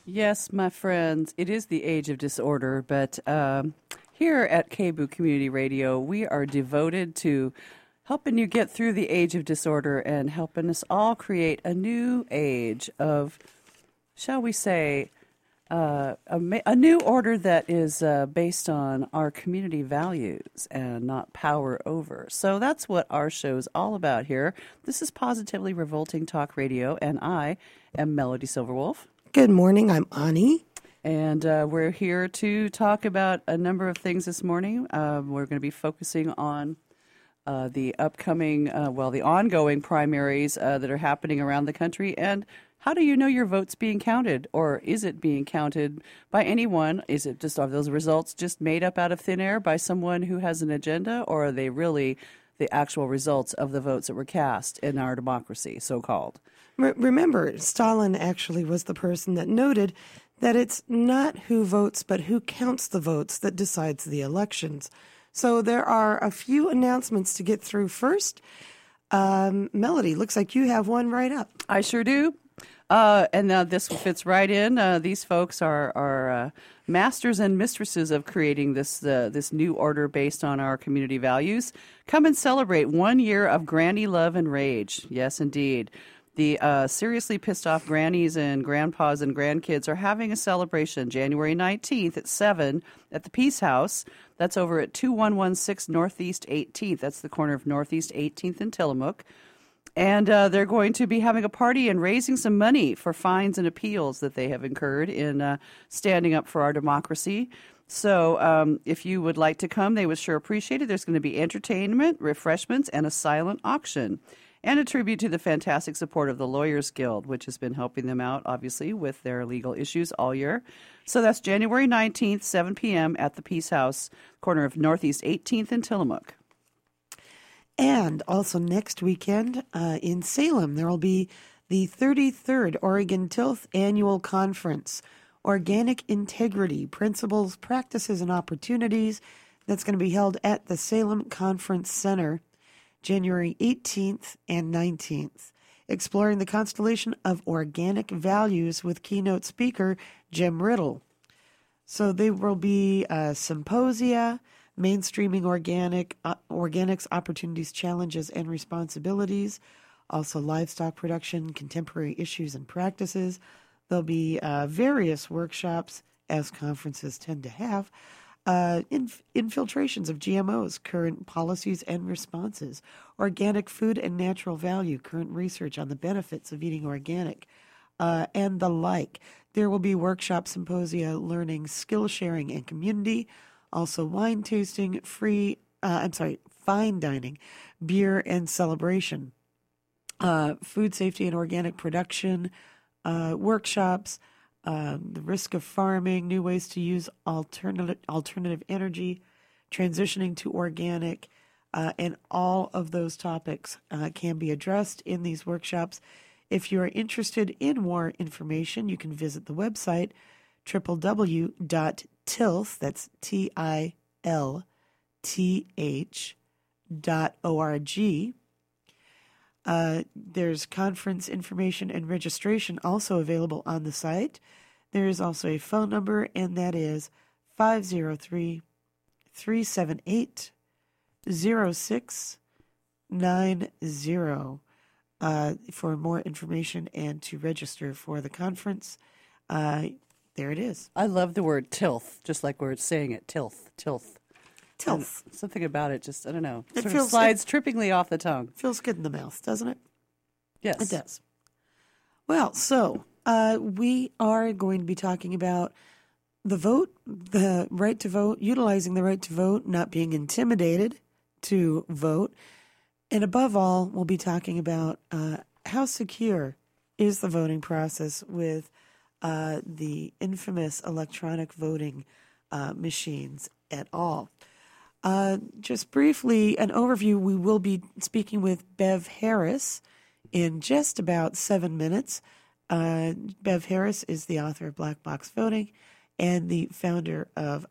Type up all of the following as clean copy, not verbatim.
Yes, my friends, it is the age of disorder, but here at KBOO Community Radio, we are devoted to helping you get through the age of disorder and helping us all create a new age of, shall we say, a new order that is based on our community values and not power over. So that's what our show's all about here. This is Positively Revolting Talk Radio, and I am Melody Silverwolf. Good morning. I'm Ani. And we're here to talk about a number of things this morning. We're going to be focusing on the upcoming, the ongoing primaries that are happening around the country. And how do you know your vote's being counted? Or is it being counted by anyone? Is it just, are those results just made up out of thin air by someone who has an agenda? Or are they really the actual results of the votes that were cast in our democracy, so-called? Remember, Stalin actually was the person that noted that it's not who votes, but who counts the votes that decides the elections. So there are a few announcements to get through first. Melody, looks like you have one right up. I sure do. And now this fits right in. These folks are masters and mistresses of creating this new order based on our community values. Come and celebrate 1 year of granny love and rage. Yes, indeed. The seriously pissed off grannies and grandpas and grandkids are having a celebration January 19th at 7 at the Peace House. That's over at 2116 Northeast 18th. That's the corner of Northeast 18th and Tillamook. And they're going to be having a party and raising some money for fines and appeals that they have incurred in standing up for our democracy. So if you would like to come, they would sure appreciate it. There's going to be entertainment, refreshments, and a silent auction. And a tribute to the fantastic support of the Lawyers Guild, which has been helping them out, obviously, with their legal issues all year. So that's January 19th, 7 p.m. at the Peace House, corner of Northeast 18th and Tillamook. And also next weekend in Salem, there will be the 33rd Oregon Tilth Annual Conference, Organic Integrity, Principles, Practices, and Opportunities. That's going to be held at the Salem Conference Center, January 18th and 19th, exploring the constellation of organic values with keynote speaker Jim Riddle. So there will be symposia, mainstreaming organics, opportunities, challenges, and responsibilities, also livestock production, contemporary issues and practices. There'll be various workshops, as conferences tend to have, infiltrations of GMOs, current policies and responses, organic food and natural value, current research on the benefits of eating organic, and the like. There will be workshop symposia learning skill sharing and community, also wine tasting, fine dining, beer and celebration, food safety and organic production, workshops, the risk of farming, new ways to use alternative energy, transitioning to organic, and all of those topics can be addressed in these workshops. If you are interested in more information, you can visit the website www.tilth, that's tilth.org. There's conference information and registration also available on the site. There is also a phone number, and that is 503-378-0690 for more information and to register for the conference. There it is. I love the word tilth, just like we're saying it, tilth. Tilth. Something about it, just, I don't know, It sort feels of slides trippingly off the tongue. Feels good in the mouth, doesn't it? Yes. It does. Well, so we are going to be talking about the vote, the right to vote, utilizing the right to vote, not being intimidated to vote. And above all, we'll be talking about how secure is the voting process with the infamous electronic voting machines at all. Just briefly, an overview, we will be speaking with Bev Harris in just about 7 minutes. Bev Harris is the author of Black Box Voting and the founder of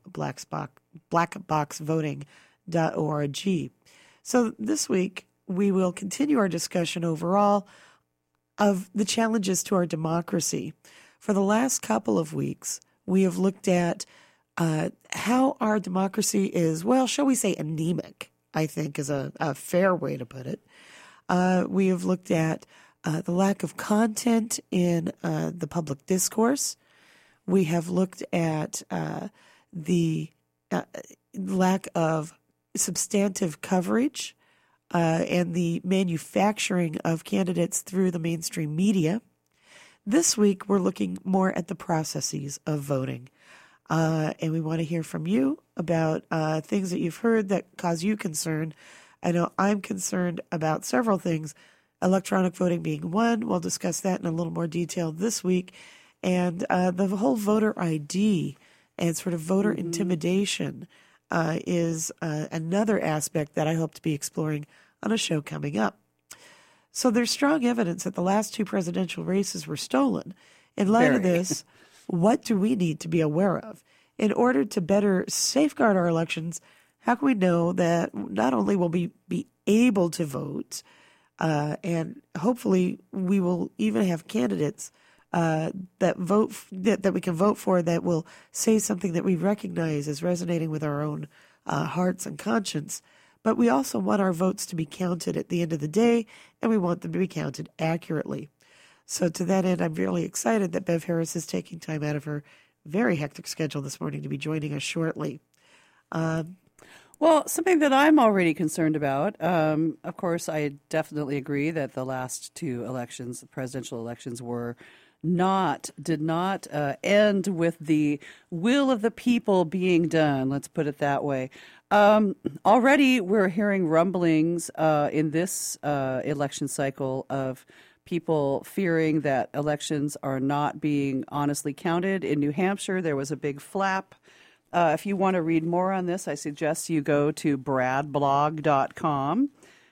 blackboxvoting.org. So this week, we will continue our discussion overall of the challenges to our democracy. For the last couple of weeks, we have looked at how our democracy is, well, shall we say anemic, I think is a fair way to put it. We have looked at the lack of content in the public discourse. We have looked at the lack of substantive coverage and the manufacturing of candidates through the mainstream media. This week, we're looking more at the processes of voting. And we want to hear from you about things that you've heard that cause you concern. I know I'm concerned about several things, electronic voting being one. We'll discuss that in a little more detail this week. And the whole voter ID and sort of voter intimidation is another aspect that I hope to be exploring on a show coming up. So there's strong evidence that the last two presidential races were stolen. In light of this, what do we need to be aware of? In order to better safeguard our elections, how can we know that not only will we be able to vote, and hopefully we will even have candidates that we can vote for that will say something that we recognize as resonating with our own hearts and conscience. But we also want our votes to be counted at the end of the day, and we want them to be counted accurately. So to that end, I'm really excited that Bev Harris is taking time out of her very hectic schedule this morning to be joining us shortly. Well, something that I'm already concerned about, of course, I definitely agree that the last two elections, the presidential elections, did not end with the will of the people being done. Let's put it that way. Already we're hearing rumblings in this election cycle of people fearing that elections are not being honestly counted. In New Hampshire, there was a big flap. If you want to read more on this, I suggest you go to bradblog.com.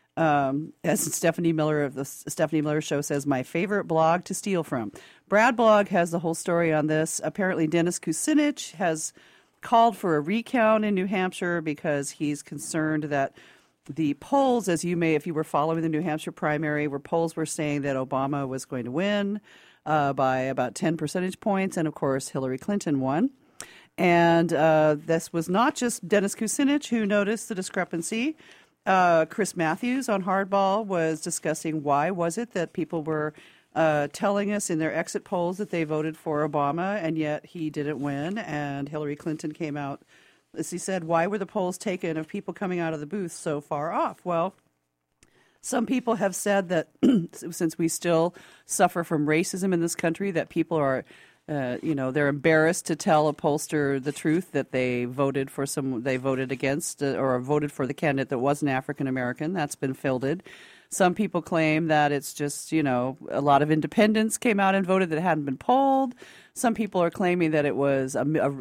As Stephanie Miller of the Stephanie Miller Show says, my favorite blog to steal from. Brad Blog has the whole story on this. Apparently, Dennis Kucinich has called for a recount in New Hampshire because he's concerned that the polls, as you may, if you were following the New Hampshire primary, where polls were saying that Obama was going to win by about 10 percentage points, and of course Hillary Clinton won. And this was not just Dennis Kucinich who noticed the discrepancy. Chris Matthews on Hardball was discussing why was it that people were telling us in their exit polls that they voted for Obama, and yet he didn't win, and Hillary Clinton came out. As he said, why were the polls taken of people coming out of the booth so far off? Well, some people have said that since we still suffer from racism in this country, that people are, they're embarrassed to tell a pollster the truth that they voted against or voted for the candidate that wasn't African American. That's been fielded. Some people claim that it's just, a lot of independents came out and voted that hadn't been polled. Some people are claiming that it was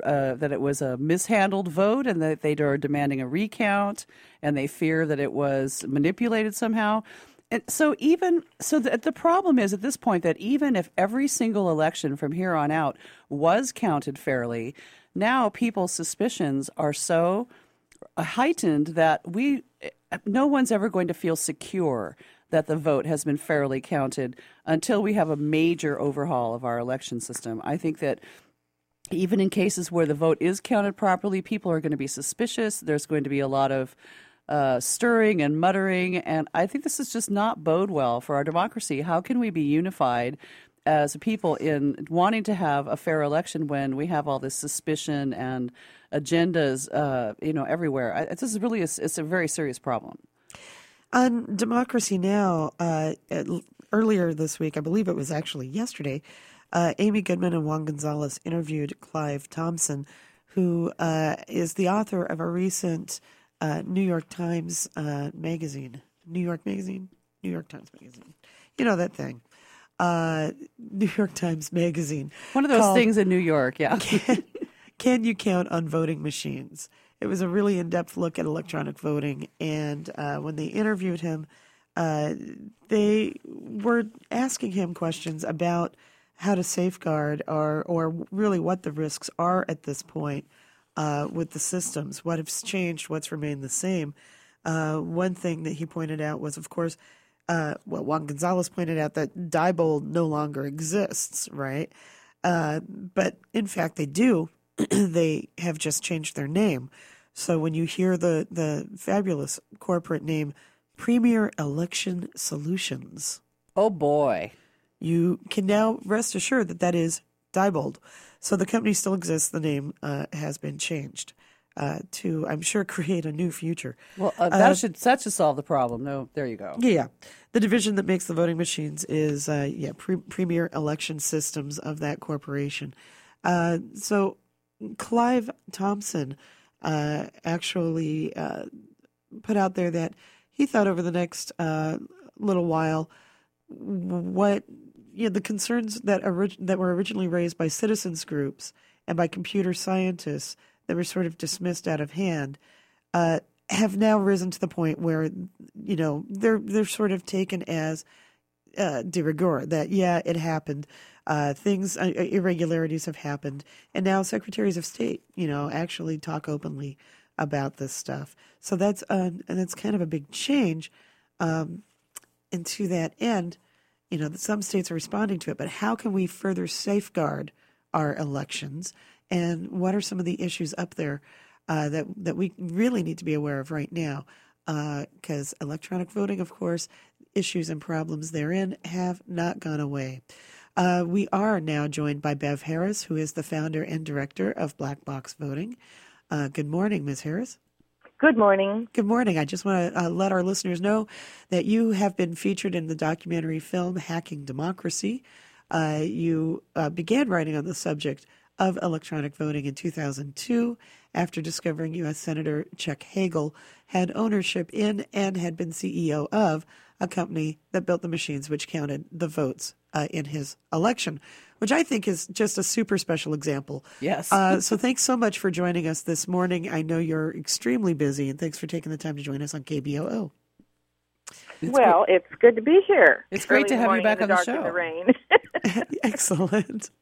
a mishandled vote and that they are demanding a recount, and they fear that it was manipulated somehow. And so the problem is at this point that even if every single election from here on out was counted fairly, now people's suspicions are so heightened that no one's ever going to feel secure that the vote has been fairly counted until we have a major overhaul of our election system. I think that even in cases where the vote is counted properly, people are going to be suspicious. There's going to be a lot of stirring and muttering, and I think this is just not bode well for our democracy. How can we be unified as a people in wanting to have a fair election when we have all this suspicion and agendas, everywhere? This is really it's a very serious problem. On Democracy Now!, earlier this week, I believe it was actually yesterday, Amy Goodman and Juan Gonzalez interviewed Clive Thompson, who is the author of a recent New York Times magazine. New York Times magazine. You know that thing. New York Times magazine. One of those things in New York, yeah. Can you count on voting machines? It was a really in-depth look at electronic voting, and when they interviewed him, they were asking him questions about how to safeguard or really what the risks are at this point with the systems, what has changed, what's remained the same. One thing that he pointed out was, of course, Juan Gonzalez pointed out that Diebold no longer exists, right? But in fact, they do. They have just changed their name. So when you hear the fabulous corporate name, Premier Election Solutions, Oh, boy. you can now rest assured that that is Diebold. So the company still exists. The name has been changed to, I'm sure, create a new future. Well, that should solve the problem. No, there you go. Yeah. The division that makes the voting machines is, Premier Election Systems of that corporation. So Clive Thompson actually put out there that he thought over the next little while what the concerns that were originally raised by citizens groups and by computer scientists that were sort of dismissed out of hand have now risen to the point where they're sort of taken as de rigueur, that it happened, irregularities have happened, and now secretaries of state actually talk openly about this stuff. So that's kind of a big change, and to that end, some states are responding to it. But how can we further safeguard our elections, and what are some of the issues up there that we really need to be aware of right now? Because electronic voting, of course, issues and problems therein have not gone away. We are now joined by Bev Harris, who is the founder and director of Black Box Voting. Good morning, Ms. Harris. Good morning. Good morning. I just want to let our listeners know that you have been featured in the documentary film Hacking Democracy. You began writing on the subject of electronic voting in 2002 after discovering U.S. Senator Chuck Hagel had ownership in and had been CEO of a company that built the machines which counted the votes in his election, which I think is just a super special example. Yes. So thanks so much for joining us this morning. I know you're extremely busy, and thanks for taking the time to join us on KBOO. It's good to be here. It's great to have you back on the show. In the rain. Excellent.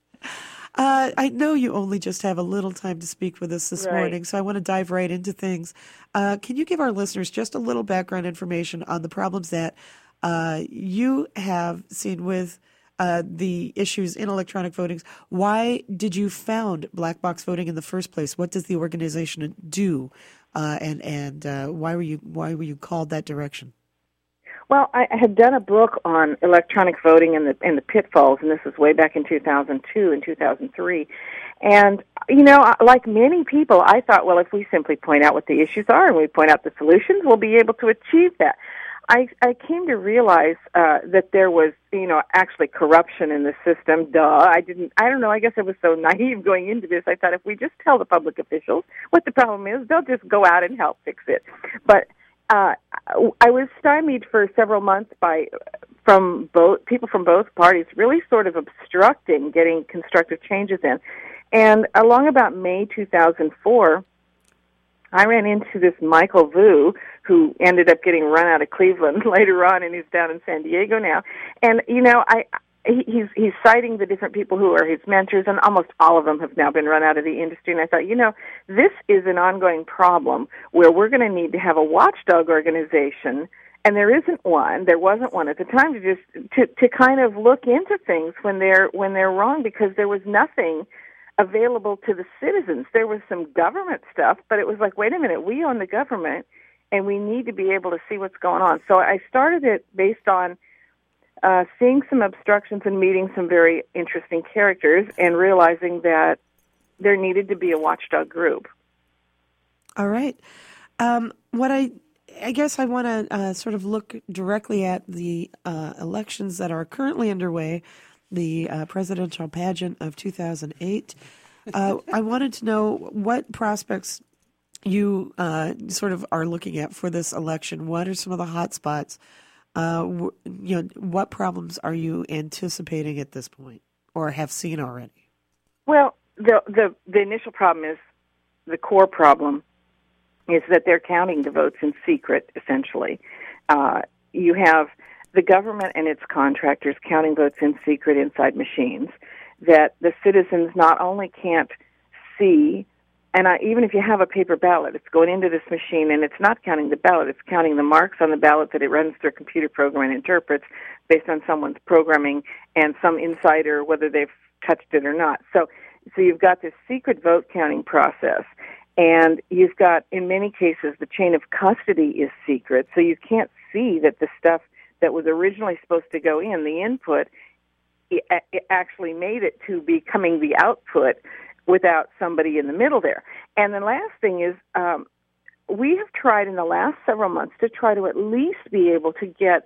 I know you only just have a little time to speak with us this morning, so I want to dive right into things. Can you give our listeners just a little background information on the problems that you have seen with the issues in electronic voting? Why did you found Black Box Voting in the first place? What does the organization do, and why were you called that direction? Well, I had done a book on electronic voting and the pitfalls, and this was way back in 2002 and 2003. And, like many people, I thought, well, if we simply point out what the issues are and we point out the solutions, we'll be able to achieve that. I came to realize that there was, actually corruption in the system. I don't know, I guess I was so naive going into this. I thought if we just tell the public officials what the problem is, they'll just go out and help fix it. But I was stymied for several months from people from both parties, really sort of obstructing getting constructive changes in. And along about May 2004, I ran into this Michael Vu, who ended up getting run out of Cleveland later on, and he's down in San Diego now. And he's citing the different people who are his mentors, and almost all of them have now been run out of the industry. And I thought, this is an ongoing problem where we're going to need to have a watchdog organization, and there isn't one. There wasn't one at the time to kind of look into things when they're wrong, because there was nothing available to the citizens. There was some government stuff, but it was like, wait a minute, we own the government, and we need to be able to see what's going on. So I started it based on seeing some obstructions and meeting some very interesting characters and realizing that there needed to be a watchdog group. All right. What I guess I want to sort of look directly at the elections that are currently underway, the presidential pageant of 2008. I wanted to know what prospects you sort of are looking at for this election. What are some of the hot spots? What problems are you anticipating at this point, or have seen already? Well, the initial problem is, the core problem is that they're counting the votes in secret, essentially. You have the government and its contractors counting votes in secret inside machines that the citizens not only can't see, and even if you have a paper ballot, it's going into this machine, and it's not counting the ballot, it's counting the marks on the ballot that it runs through a computer program and interprets based on someone's programming and some insider, whether they've touched it or not. So you've got this secret vote counting process, and you've got, in many cases, the chain of custody is secret, so you can't see that the stuff that was originally supposed to go in, the input, it actually made it to becoming the output without somebody in the middle there. And the last thing is, we have tried in the last several months to try to at least be able to get,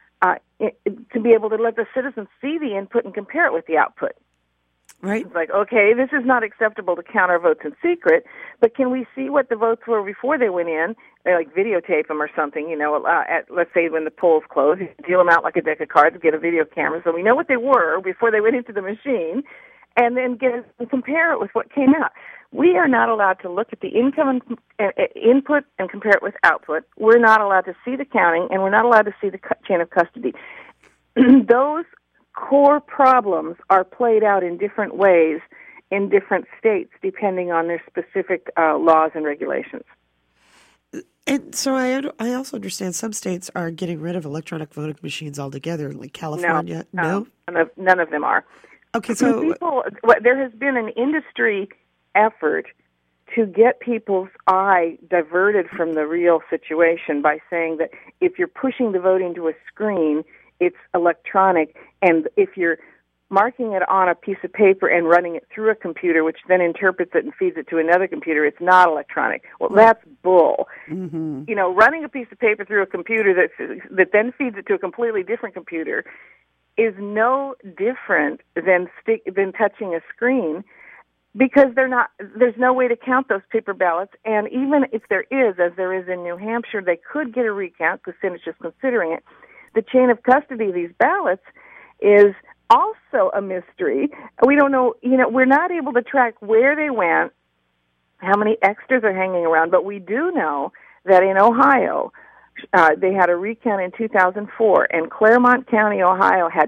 to be able to let the citizens see the input and compare it with the output. Right. It's like, okay, this is not acceptable to count our votes in secret, but can we see what the votes were before they went in? They like videotape them or something, let's say when the polls close, you deal them out like a deck of cards, get a video camera so we know what they were before they went into the machine, and then compare it with what came out. We are not allowed to look at the input and compare it with output. We're not allowed to see the counting, and we're not allowed to see the chain of custody. Those core problems are played out in different ways in different states, depending on their specific laws and regulations. And so I also understand some states are getting rid of electronic voting machines altogether, like California. No? None of them are. Okay, so there has been an industry effort to get people's eye diverted from the real situation by saying that if you're pushing the vote into a screen, it's electronic, and if you're marking it on a piece of paper and running it through a computer, which then interprets it and feeds it to another computer, it's not electronic. Well, that's bull. Mm-hmm. Running a piece of paper through a computer that then feeds it to a completely different computer is no different than touching a screen, because there's no way to count those paper ballots. And even if there is, as there is in New Hampshire, they could get a recount, because Senate's just considering it. The chain of custody of these ballots is also a mystery. We don't know, we're not able to track where they went, how many extras are hanging around, but we do know that in Ohio, they had a recount in 2004, and Claremont County, Ohio, had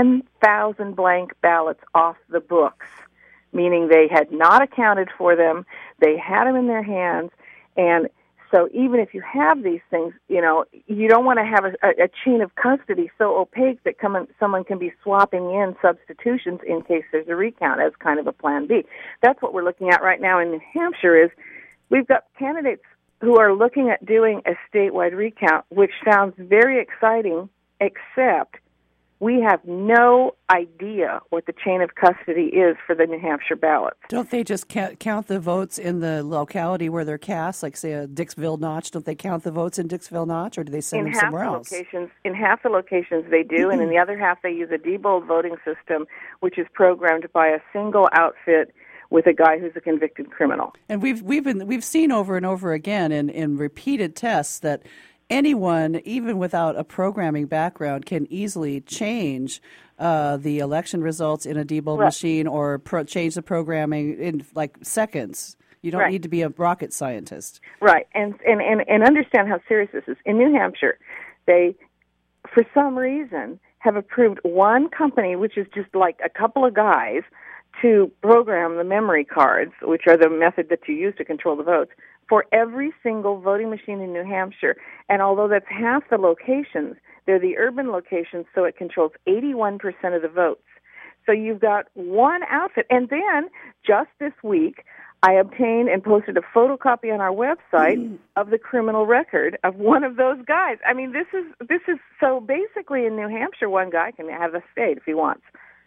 10,000 blank ballots off the books, meaning they had not accounted for them, they had them in their hands, and so even if you have these things, you don't want to have a chain of custody so opaque that someone can be swapping in substitutions in case there's a recount as kind of a plan B. That's what we're looking at right now in New Hampshire. Is we've got candidates who are looking at doing a statewide recount, which sounds very exciting, except we have no idea what the chain of custody is for the New Hampshire ballots. Don't they just count the votes in the locality where they're cast, like, say, a Dixville Notch? Don't they count the votes in Dixville Notch, or do they send them somewhere else? In half the locations they do, and in the other half they use a Diebold voting system, which is programmed by a single outfit with a guy who's a convicted criminal. And we've seen over and over again in repeated tests that anyone, even without a programming background, can easily change the election results in a Diebold machine, or change the programming in like seconds. You don't need to be a rocket scientist. Right, and understand how serious this is. In New Hampshire, they, for some reason, have approved one company, which is just like a couple of guys, to program the memory cards, which are the method that you use to control the votes, for every single voting machine in New Hampshire. And although that's half the locations, they're the urban locations, so it controls 81% of the votes. So you've got one outfit. And then, just this week, I obtained and posted a photocopy on our website of the criminal record of one of those guys. I mean, this is so basically in New Hampshire, one guy can have a state if he wants.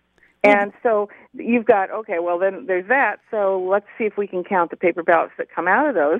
And so you've got, okay, well, then there's that. So let's see if we can count the paper ballots that come out of those.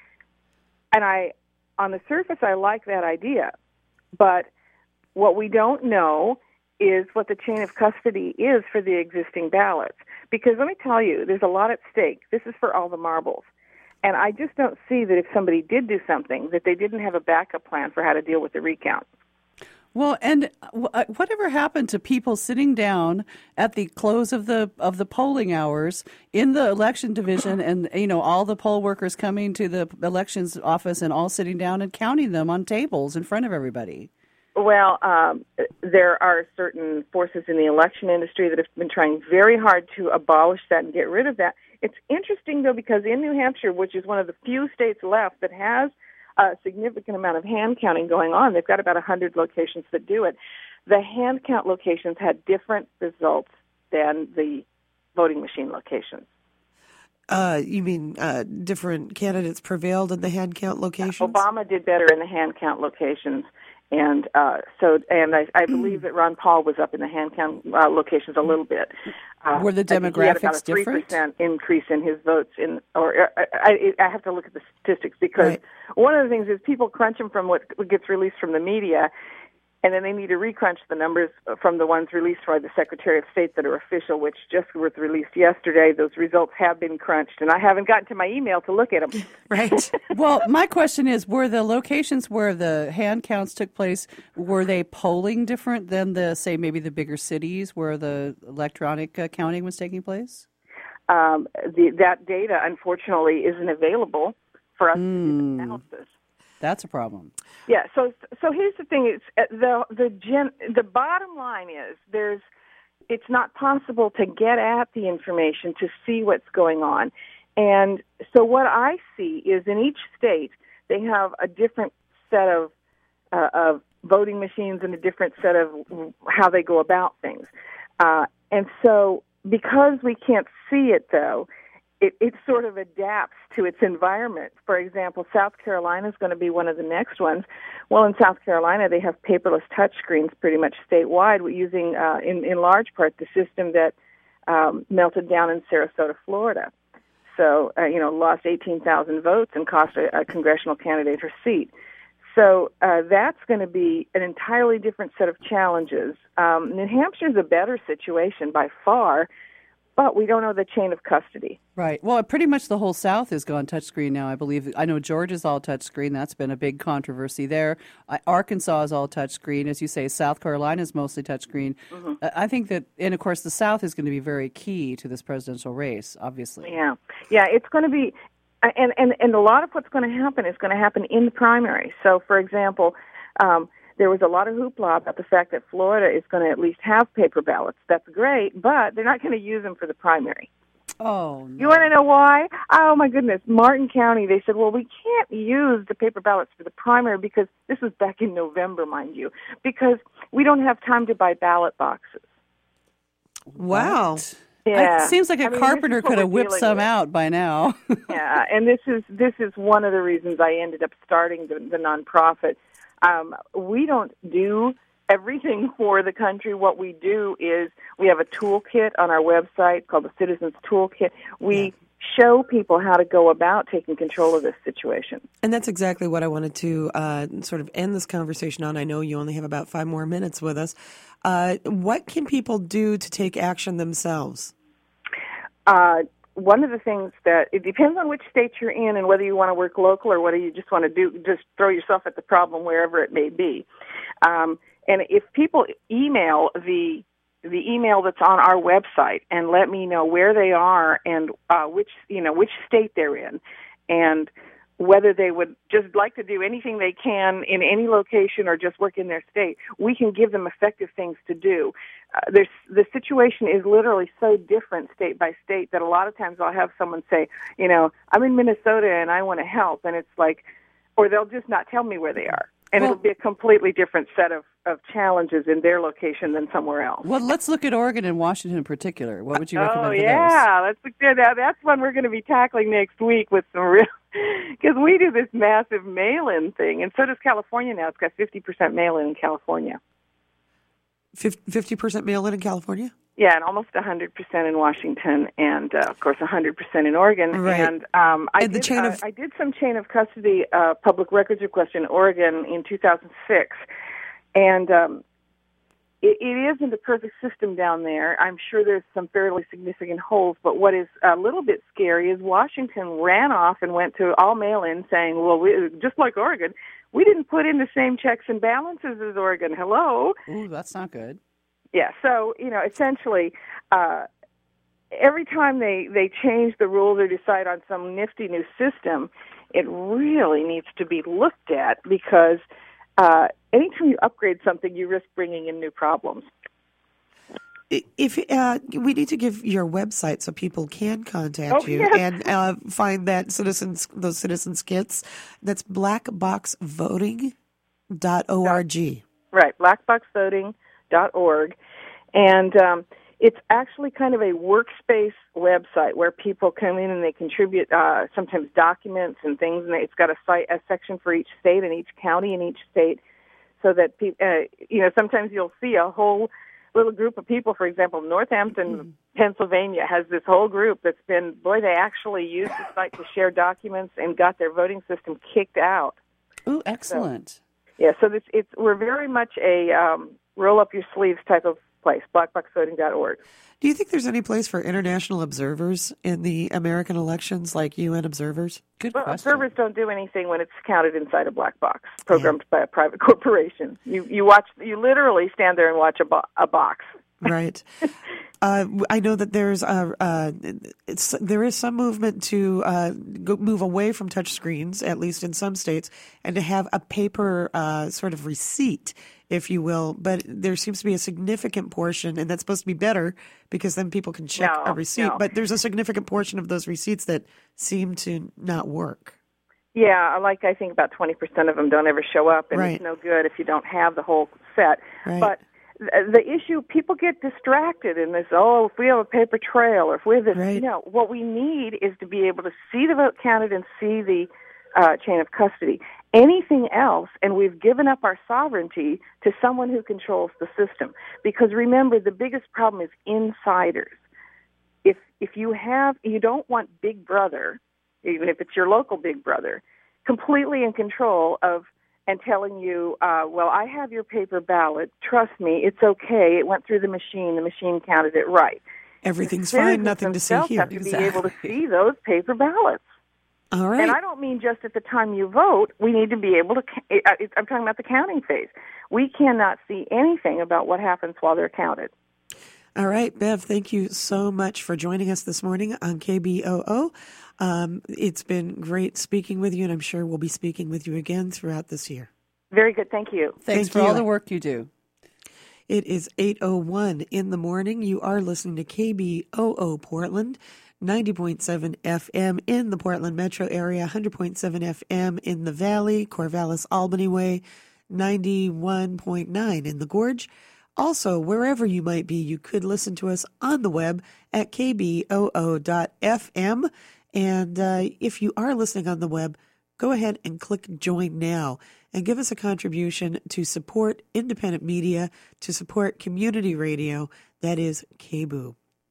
And on the surface, I like that idea. But what we don't know is what the chain of custody is for the existing ballots. Because let me tell you, there's a lot at stake. This is for all the marbles. And I just don't see that if somebody did do something, that they didn't have a backup plan for how to deal with the recount. Well, and whatever happened to people sitting down at the close of the polling hours in the election division, and all the poll workers coming to the elections office and all sitting down and counting them on tables in front of everybody? Well, there are certain forces in the election industry that have been trying very hard to abolish that and get rid of that. It's interesting, though, because in New Hampshire, which is one of the few states left that has a significant amount of hand counting going on, they've got about 100 locations that do it. The hand count locations had different results than the voting machine locations. You mean different candidates prevailed in the hand count locations? Obama did better in the hand count locations, and I believe that Ron Paul was up in the hand count locations a little bit. Were the demographics different? He had about a 3% increase in his votes. I have to look at the statistics because one of the things is people crunch them from what gets released from the media, and then they need to recrunch the numbers from the ones released by the Secretary of State that are official, which just was released yesterday. Those results have been crunched, and I haven't gotten to my email to look at them. Right. Well, my question is, were the locations where the hand counts took place, were they polling different than maybe the bigger cities where the electronic counting was taking place? That data, unfortunately, isn't available for us to do analysis. That's a problem. Yeah. So here's the thing: it's the bottom line is it's not possible to get at the information to see what's going on, and so what I see is in each state they have a different set of voting machines and a different set of how they go about things, and so because we can't see it though. It sort of adapts to its environment. For example, South Carolina is going to be one of the next ones. Well, in South Carolina, they have paperless touchscreens pretty much statewide, using, in large part, the system that melted down in Sarasota, Florida. So, lost 18,000 votes and cost a congressional candidate her seat. So that's going to be an entirely different set of challenges. New Hampshire's a better situation by far, but we don't know the chain of custody. Right. Well, pretty much the whole South has gone touchscreen now, I believe. I know Georgia's all touchscreen. That's been a big controversy there. Arkansas is all touchscreen. As you say, South Carolina is mostly touchscreen. Mm-hmm. I think that, and of course, the South is going to be very key to this presidential race, obviously. Yeah, it's going to be, and a lot of what's going to happen is going to happen in the primary. So, for example, there was a lot of hoopla about the fact that Florida is going to at least have paper ballots. That's great, but they're not going to use them for the primary. Oh, no. You want to know why? Oh, my goodness. Martin County, they said, well, we can't use the paper ballots for the primary because this was back in November, mind you, because we don't have time to buy ballot boxes. Wow. Yeah. It seems like a carpenter could have whipped some out by now. Yeah, and this is one of the reasons I ended up starting the nonprofit. We don't do everything for the country. What we do is we have a toolkit on our website called the Citizens Toolkit. We show people how to go about taking control of this situation. And that's exactly what I wanted to sort of end this conversation on. I know you only have about 5 more minutes with us. What can people do to take action themselves? One of the things that it depends on which state you're in and whether you want to work local or whether you just want to just throw yourself at the problem wherever it may be. And if people email the email that's on our website and let me know where they are and which state they're in, and whether they would just like to do anything they can in any location or just work in their state, we can give them effective things to do. The situation is literally so different state by state that a lot of times I'll have someone say, I'm in Minnesota and I want to help, and it's like, or they'll just not tell me where they are. And it'll be a completely different set of challenges in their location than somewhere else. Well, let's look at Oregon and Washington in particular. What would you recommend for those? That's one we're going to be tackling next week with some real, because we do this massive mail-in thing, and so does California now. It's got 50% mail-in in California. 50% mail-in in California? Yeah, and almost 100% in Washington, and of course 100% in Oregon. Right. And I did some chain of custody public records request in Oregon in 2006, and it isn't a perfect system down there. I'm sure there's some fairly significant holes, but what is a little bit scary is Washington ran off and went to all mail-in saying, well, just like Oregon, we didn't put in the same checks and balances as Oregon. Hello? Ooh, that's not good. Yeah, so, essentially, every time they change the rules or decide on some nifty new system, it really needs to be looked at because anytime you upgrade something, you risk bringing in new problems. If we need to give your website so people can contact you and find those citizens kits, that's blackboxvoting.org. Right, blackboxvoting.org. And It's actually kind of a workspace website where people come in and they contribute sometimes documents and things, and it's got a section for each state and each county in each state, so that sometimes you'll see a whole little group of people. For example, Northampton, Pennsylvania has this whole group that's been, they actually used the site to share documents and got their voting system kicked out. Ooh, excellent. So we're very much a roll up your sleeves type of place, blackboxvoting.org. Do you think there's any place for international observers in the American elections, like UN observers? Good question. Observers don't do anything when it's counted inside a black box programmed by a private corporation. You literally stand there and watch a box. Right. I know that there is some movement to move away from touch screens, at least in some states, and to have a paper sort of receipt, if you will. But there seems to be a significant portion, and that's supposed to be better because then people can check a receipt. No. But there's a significant portion of those receipts that seem to not work. Yeah, I think about 20% of them don't ever show up, and Right. It's no good if you don't have the whole set. Right. But the issue, people get distracted in this, if we have a paper trail, or if we have this, Right. What we need is to be able to see the vote counted and see the chain of custody. Anything else, and we've given up our sovereignty to someone who controls the system. Because remember, the biggest problem is insiders. If you don't want Big Brother, even if it's your local Big Brother, completely in control of and telling you, I have your paper ballot. Trust me, it's okay. It went through the machine counted it right. Everything's fine, nothing to see here. Have to be able to see those paper ballots. All right. And I don't mean just at the time you vote. We need to be able to, I'm talking about the counting phase. We cannot see anything about what happens while they're counted. All right, Bev, thank you so much for joining us this morning on KBOO. It's been great speaking with you, and I'm sure we'll be speaking with you again throughout this year. Very good. Thank you. Thanks for all the work you do. It is 8:01 in the morning. You are listening to KBOO Portland, 90.7 FM in the Portland metro area, 100.7 FM in the Valley, Corvallis, Albany Way, 91.9 in the Gorge. Also, wherever you might be, you could listen to us on the web at kboo.fm. And if you are listening on the web, go ahead and click Join Now and give us a contribution to support independent media, to support community radio. That is KBOO.